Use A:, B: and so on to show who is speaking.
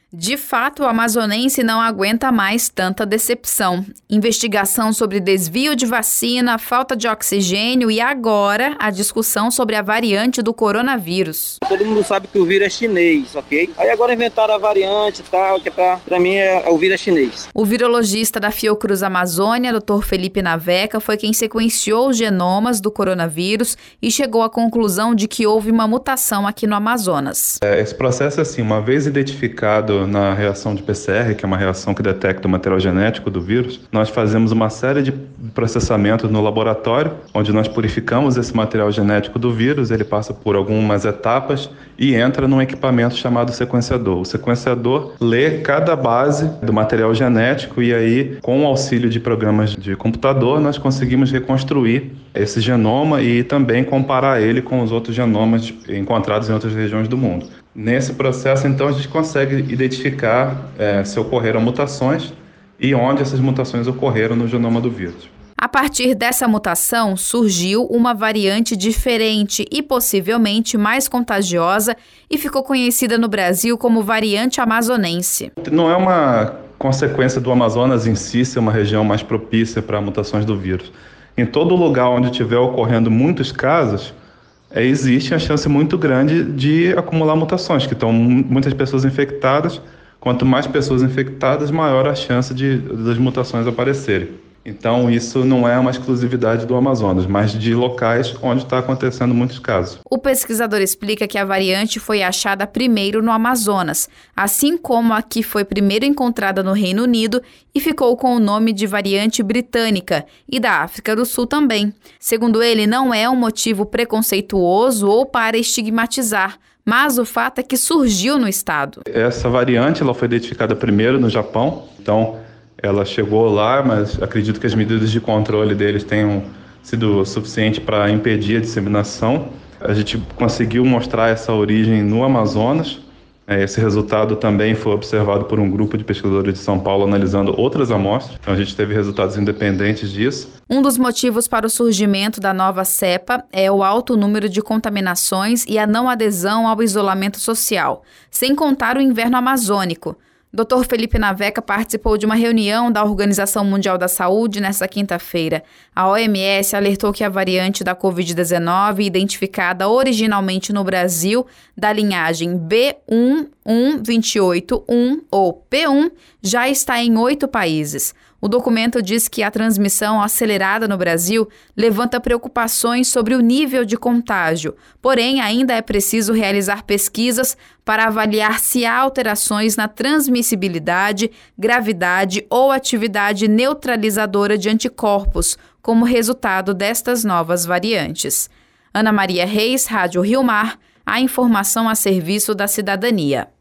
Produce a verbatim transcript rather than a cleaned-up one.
A: De fato, o amazonense não aguenta mais tanta decepção. Investigação sobre desvio de vacina, falta de oxigênio e agora a discussão sobre a variante do coronavírus.
B: Todo mundo sabe que o vírus é chinês, ok? Aí agora inventaram a variante e tal, que pra, pra mim é, o vírus é chinês.
A: O virologista da Fiocruz Amazônia, doutor Felipe Naveca, foi quem sequenciou os genomas do coronavírus e chegou à conclusão de que houve uma mutação aqui no Amazonas.
C: É, esse processo é assim, uma vez identificado na reação de P C R, que é uma reação que detecta o material genético do vírus, nós fazemos uma série de processamentos no laboratório, onde nós purificamos esse material genético do vírus, ele passa por algumas etapas e entra num equipamento chamado sequenciador. O sequenciador lê cada base do material genético e aí, com o auxílio de programas de computador, nós conseguimos reconstruir esse genoma e também comparar ele com os outros genomas encontrados em outras regiões do mundo. Nesse processo, então, a gente consegue identificar é, se ocorreram mutações e onde essas mutações ocorreram no genoma do vírus.
A: A partir dessa mutação, surgiu uma variante diferente e possivelmente mais contagiosa e ficou conhecida no Brasil como variante amazonense.
C: Não é uma consequência do Amazonas em si ser uma região mais propícia para mutações do vírus. Em todo lugar onde estiver ocorrendo muitos casos, É, existe a chance muito grande de acumular mutações, que estão muitas pessoas infectadas. Quanto mais pessoas infectadas, maior a chance de, das mutações aparecerem. Então, isso não é uma exclusividade do Amazonas, mas de locais onde está acontecendo muitos casos.
A: O pesquisador explica que a variante foi achada primeiro no Amazonas, assim como a que foi primeiro encontrada no Reino Unido e ficou com o nome de variante britânica, e da África do Sul também. Segundo ele, não é um motivo preconceituoso ou para estigmatizar, mas o fato é que surgiu no estado.
C: Essa variante ela foi identificada primeiro no Japão, então ela chegou lá, mas acredito que as medidas de controle deles tenham sido suficientes para impedir a disseminação. A gente conseguiu mostrar essa origem no Amazonas. Esse resultado também foi observado por um grupo de pesquisadores de São Paulo analisando outras amostras. Então a gente teve resultados independentes disso.
A: Um dos motivos para o surgimento da nova cepa é o alto número de contaminações e a não adesão ao isolamento social, sem contar o inverno amazônico. doutor Felipe Naveca participou de uma reunião da Organização Mundial da Saúde nesta quinta-feira. A O M S alertou que a variante da covid dezenove, identificada originalmente no Brasil, da linhagem B um um dois oito um ou P um, já está em oito países. O documento diz que a transmissão acelerada no Brasil levanta preocupações sobre o nível de contágio, porém ainda é preciso realizar pesquisas para avaliar se há alterações na transmissibilidade, gravidade ou atividade neutralizadora de anticorpos, como resultado destas novas variantes. Ana Maria Reis, Rádio Rio Mar, a informação a serviço da cidadania.